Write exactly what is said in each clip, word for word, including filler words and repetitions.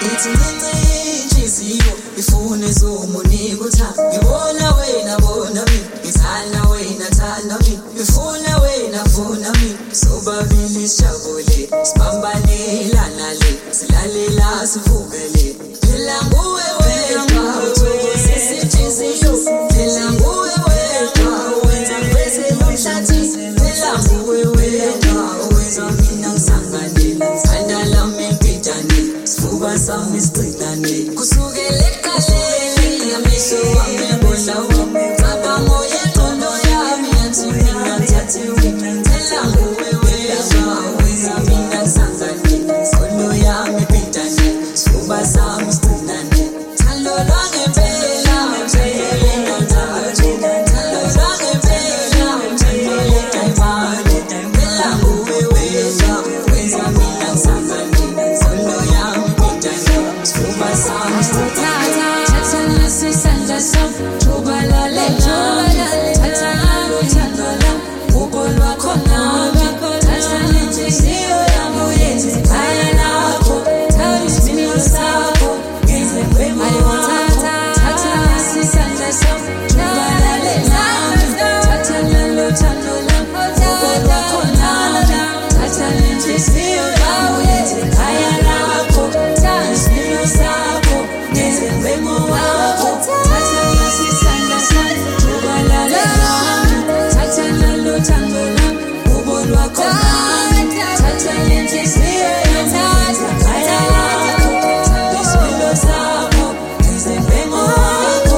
ithi ncinci inhliziyo ifune zomunika uthando. Ngibona wena bona mina, ngithanda wena thanda mina, ngifuna wena funa mina, sobabili sijabule sibambanelana le, silalela sivumele. Phela nguwe wedwa uthokozisa inhliziyo, phela nguwe wedwa wenza ngiveze nomhlathi, phela nguwe wedwa wenza mina ngisanganele. Thanda lami mpidane, sifuba sami sigcinane, kusukela ekuqaleni amehlo wami ebona wami, cabango yengqondo yami yathi mina ngithathiwe. Phela nguwe wedwa wenza mina ngisanganele, ingqondo yami mpidane, sifuba sami sigcinane. Thando lwangempela, thando lendandayo, thando lwangempela, thando ledayimani. Phela nguwe wedwa wenza mina ngisanganele, ingqondo yami mpidane, sifuba sami sigcinane. Thatha isandla sami jubalale nami, thatha uthando lami ubo lwakho nami, thatha inhliziyo yami uyenze ikhaya lakho, thatha isimilo sakho ngenze ngwema wakho. Thatha isandla sami jubalale nami, thatha uthando lami ubo lwakho nami, thatha inhliziyo yami uyenze ikhaya lakho, thatha isimilo sakho ngenze ngwema wakho. Thatha isandla sami jubalale nami, thatha uthando lami ubo lwakho nami, thatha inhliziyo yami uyenze ikhaya lakho, thatha isimilo sakho ngenze ngwema wakho.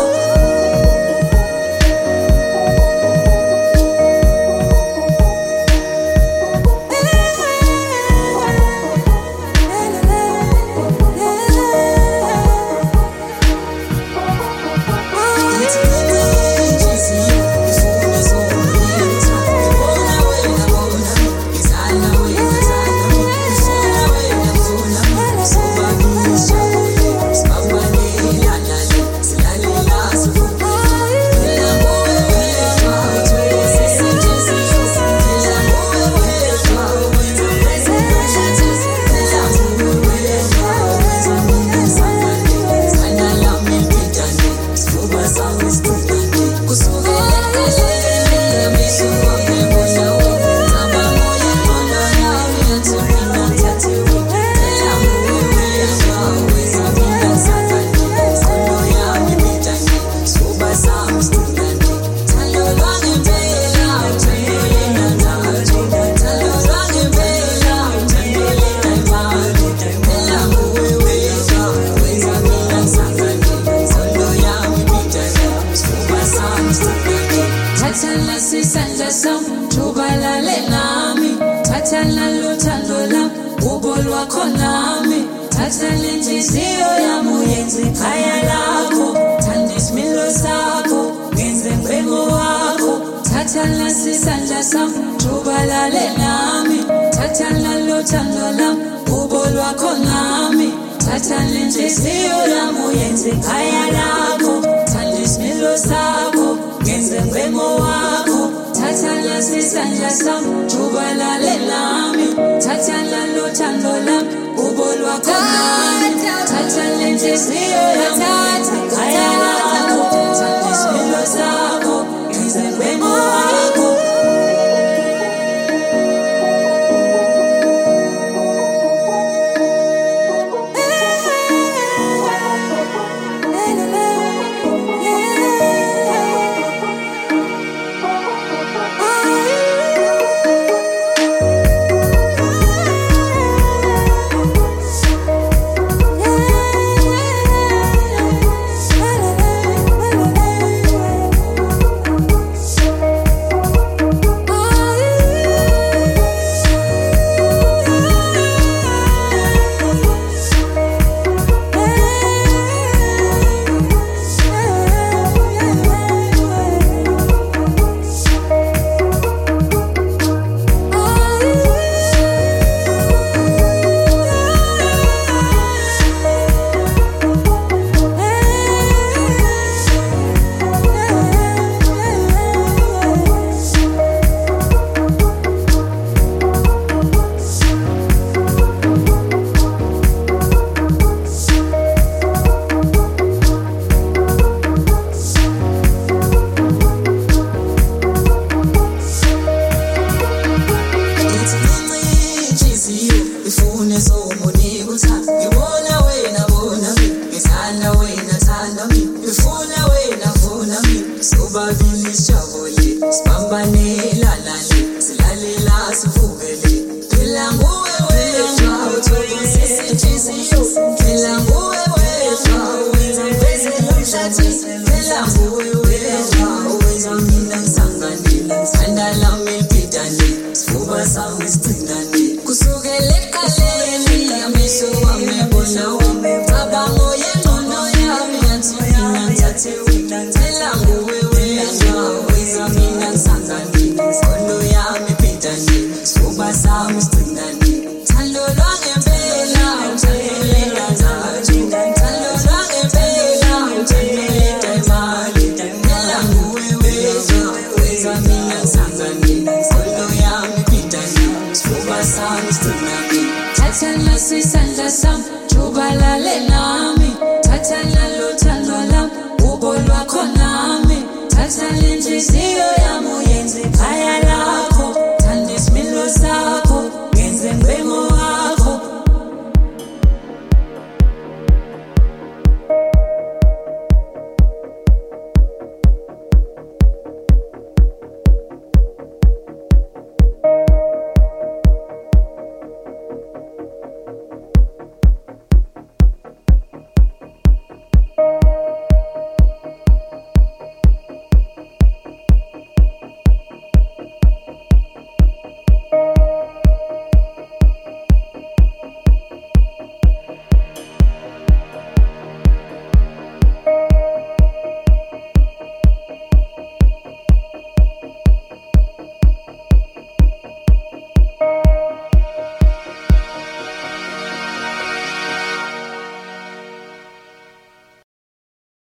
Thatha isandla sami jubalale nami, thatha uthando lami ubo lwakho nami, thatha inhliziyo yami uyenze ikhaya lakho, thanda isimilo sakho ngenze ngwema wakho. Thatha isandla sami jubalale nami, thatha uthando lami ubo lwakho nami, thatha inhliziyo yami uyenze ikhaya lakho, thanda isimilo sakho ngenze ngwema wakho. Thatha isandla sami jubalale nami, thatha uthando lami ubo lwakho nami, thatha inhliziyo yami uyenze ikhaya lakho, thanda isimilo sakho ngenze ngwema wakho. Yeah. sam jubalale nami thatha nalo thando lam ubo lwakho nami thatha lenhliziyo yami